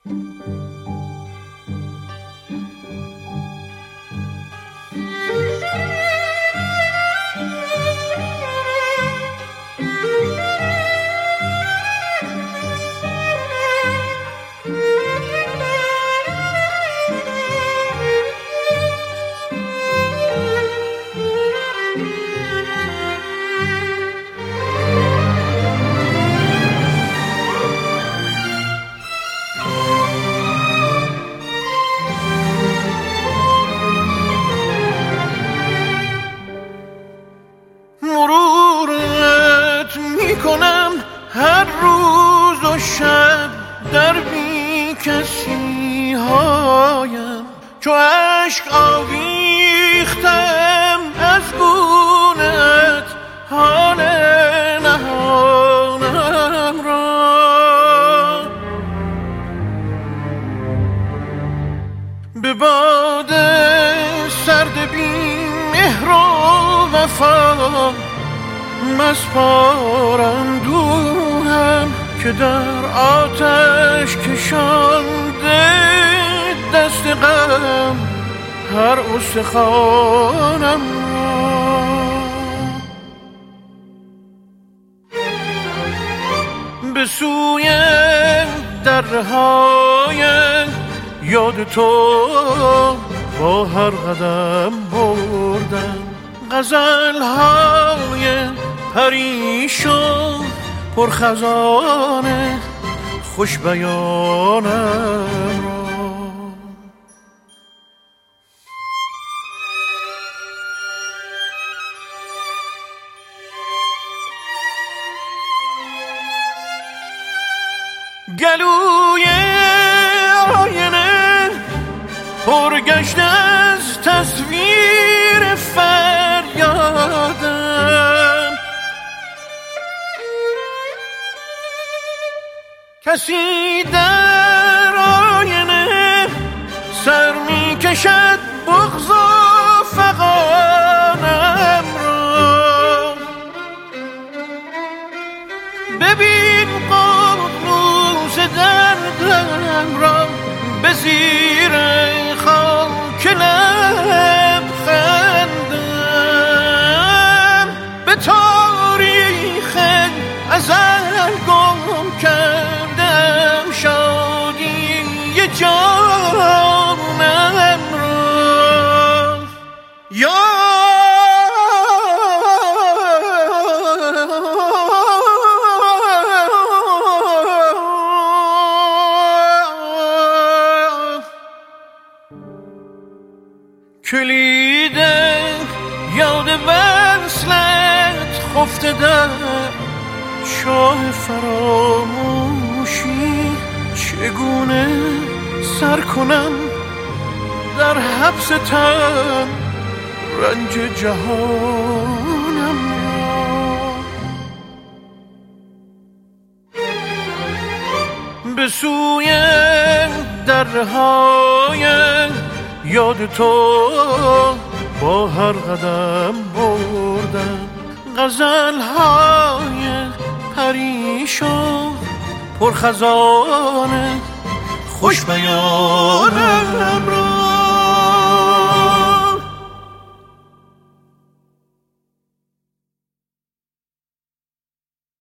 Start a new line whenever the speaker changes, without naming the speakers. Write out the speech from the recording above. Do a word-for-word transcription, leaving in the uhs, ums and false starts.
مرورت میکنم هر روز و شب در بی کسی هایم، چو عشق آویختم از گونت حال نهانم را. به باد سرد بی مهر و وفا مسپارم دوهم، که در آتش کشانده دست غم هر استخوانم را. به سوی درهای یاد تو با هر قدم بردم، غزل‌های پریشان پرخزانه خوش بیانم را. گلوی آینه پرگشته از تصویر فریادم، کسی در آینه سر می کشد بغض و فغانم را. ببین قرموز دردم را به زیر خاک لب خندم، به تاریخ ازل گم کردم شادی جانم را. یا کلید یاد وصلت خفته در چاه فراموشی، چگونه سر کنم در حبس تن رنج جهانم را. به سوی درهای یاد تو با هر قدم بردم، غزل‌های پریشان پرخزانه خوش بیانم را.